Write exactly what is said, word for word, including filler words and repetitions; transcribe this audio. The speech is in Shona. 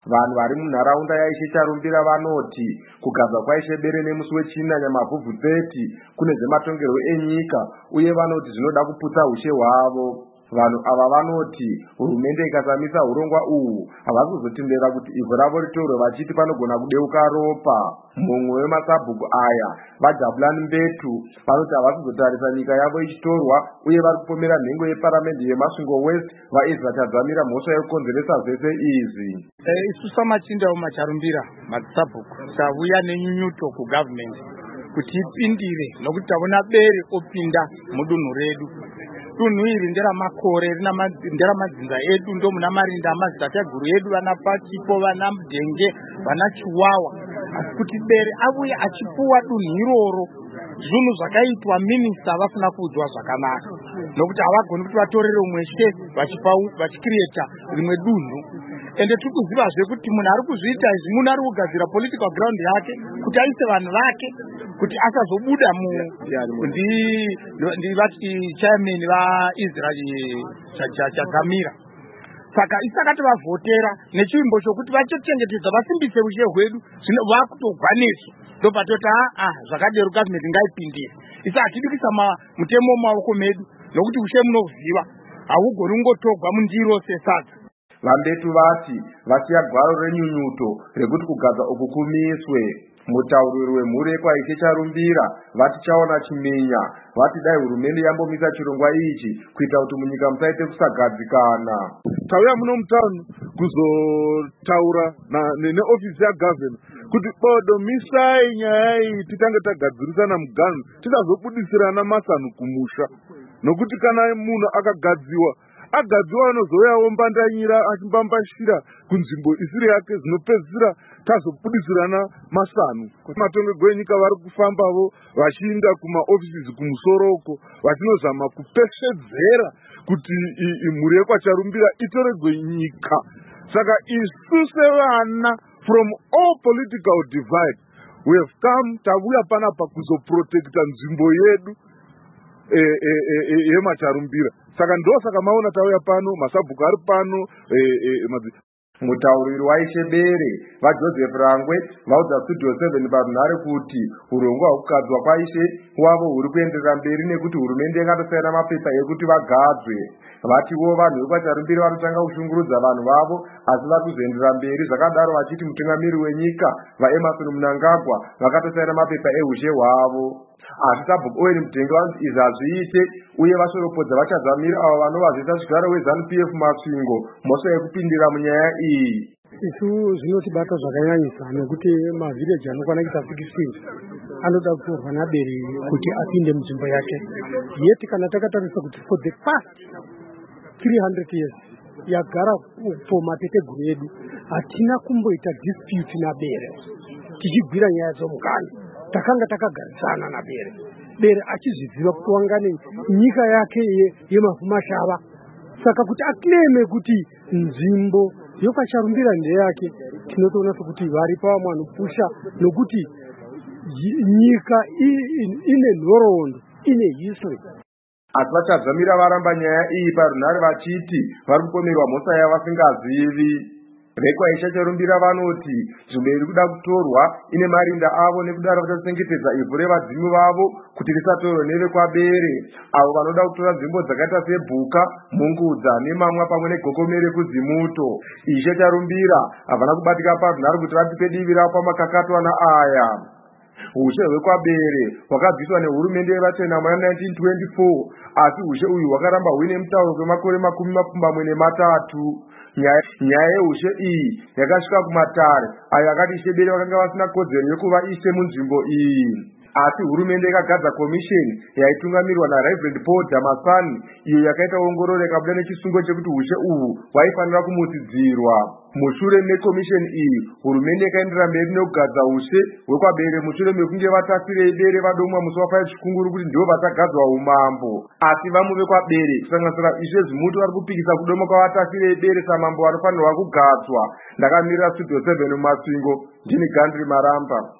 Vanhu vari munharaunda yaIshe Charumbira vanoti kugadzwa kwaIshe Bere nemusi wechina nyamavhuvhutseti kune zvematongerwo enyika uye vanoti zvinoda kuputsa ushe hwavo. Vanhu ava vanoti hurumende ikasamisa urongwa uhu havasi kuzotendera kuti ivhu ravo ritorwe vachiti panogona kudeuka ropa. Mumwe wemasabhuku aya vaJabulani Mbetu vanoti havasi kuzotarisa nyika yavo ichitorwa uye vari kupomera nhengo yeparamende yeMasvingo West vaEzra Tadzamira mhosva yekukonzeresa zvese izvi. Isu samachinda mumacharumbira masabhuku tauya nenyunyuto kugavhmendi kuti ipindire nokuti taona Bere opinda mudunhu redu. Dunhu iri nderamakore nderamadzinza edu ndo muna marinda amadzitateguru edu vana Patipo vana Mudhenge vana Chiwawa. Asi kuti Bere abuye achipuwa dunhu iroro zvinhu zvakaitwa minista vasina kuudzwa zvakanaka nokuti havagoni kuti vatorere umwe she vachikireta rimwe dunhu. Ende tiri kuzivazve kuti munhu ari kuzviita izvi munhu ari kugadzira political ground yake kuti aise vanhu vake kuti asazobuda mu ndivati chairman vaIsrael Tadzamira. Saka isakati vavhotera nechivimbo chokuti vachochengetedza vasimbise ushe hwedu zvino vakutogwa nesu ndopatoti aa zvakadero gavhmendi ngaipindire. Isa hatidi kuisa mutemo mumaoko medu nokuti ushe munovhiwa haugoni kungotogwa mundiro sesadza. Vambetu vati vasiya gwaro renyunyuto rekuti kugadzwa uku kumiswe. Mutauriri wemhuri yekwaIshe Charumbira vati chaona chimenya vati dai hurumende yambomisa chirongwa ichi kuita kuti munyika musaite kusagadzikana. Tauya muno mutauno kuzotaura neofisi yagavheni kuti bodo misai nyaya iyi titange tagadzirisana muganhu tisazobudisirana masanu kumusha nokuti kana munhu akagadziwa agadziwa anozouyawo mbandanyira achimbambashira kunzvimbo isiri yake zvinopedzisira tazobudisirana masanu. Matongerwo enyika vari kufambavo vachiinda kumaofisi kumusoroko vachinozama kupeshedzera kuti mhuri yekwaCharumbira itoregwe nyika. Saka isu sevana from all political divide we have come tavuya panapa kuzoprotecta nzvimbo yedu yemaCharumbira. Saka ndo saka maona tauya pano masabhuku ari pano. Mutauriri waIshe Bere vaJoseph Rangwe vaudza Studio seven parunhare kuti urongwa hwekugadzwa kwaIshe wavo huri kuenderera mberi nekuti hurumende yakatosaina mapepa ekuti vagadzwe. Vatiwo vanhu vekwaCharumbira vanotanga kushungurudza vanhu vavo asi vari kuzoenderera mberi zvakadaro vachiti mutungamiri wenyika vaEmerson Mnangagwa vakatosaina mapepa ehushe hwavo. Asi sabhuku Owen Mudhenge vanoti izvi hazviite uye vashoropodza vaChadzamira avo vanova zviita zvigaro weZANU P F Masvingo mhosva yekupindira munyaya iyi. Isu zvinotibata zvakanyanyisa nekuti mavhireji anokwana kuita sixteen anoda kutorwa naBere kuti apinde munzvimbo yake. Yeti kana takatarisa kuti for the past three hundred years yagara pamateteguru edu hatina kumboita dispute naBere tichibvira nyaya dzomukana. Takanga takagarisana naBere. Bere achizviziva kuti wangane nyika yake yemafumashava. Saka kuti akleme kuti nzvimbo yokwaCharumbira ndeyake tinotoona kuti varipa vamwe vanopusha nokuti nyika ine nhoroondo ine history. Asi vaChadzamira varamba nyaya iyi parunhare vachiti vari kupomerwa mhosva yavasingazivi. VekwaIshe Charumbira vanoti nzvimbo iri kuda kutorwa ine marinda avo nekudaro vachachengetedza ivhu revadzimu vavo kuti risatorwe nevekwaBere avo vanoda kutora nzvimbo dzakaita sebhuka, mungudza nemamwa pamwe negokomere kuzimuto. Ishe Charumbira havana kubatika parunhare kuti vatipe divi ravo pamakakatwana aya. Ushe hwekwaBere hwakabviswa nehurumende yevachena muna nineteen twenty-four asi ushe uyu hwakaramba huine mutauro kwemakore makumi mapfumbamwe nematatu. Nyaya yeushe iyi yakasvika kumatare ayo akati Ishe Bere vakanga vasina kodzero yekuva ishe munzvimbo iyi. Asi hurumende ikagadza komisheni yaitungamirirwa naReverend Paul Damasani iyo yakaita ongororo ikabuda nechisungo chekuti ushe uhu hwaifanira kumusidzirwa. Mushure mekomisheni iyi hurumende ikaenderera mberi nekugadza ushe hwekwaBere mushure mekunge vatasire Bere vadomwa musi waFaith Chikunguru kuti ndivo vachagadzwa umambo. Asi vamwe vekwaBere kusanganisira Ishe Zimuto vari kupikisa kudoma kwavatasire Bere samambo vanofanirwa kugadzwa. Ndakamirira Studio seven muMasvingo ndini Gandri Maramba.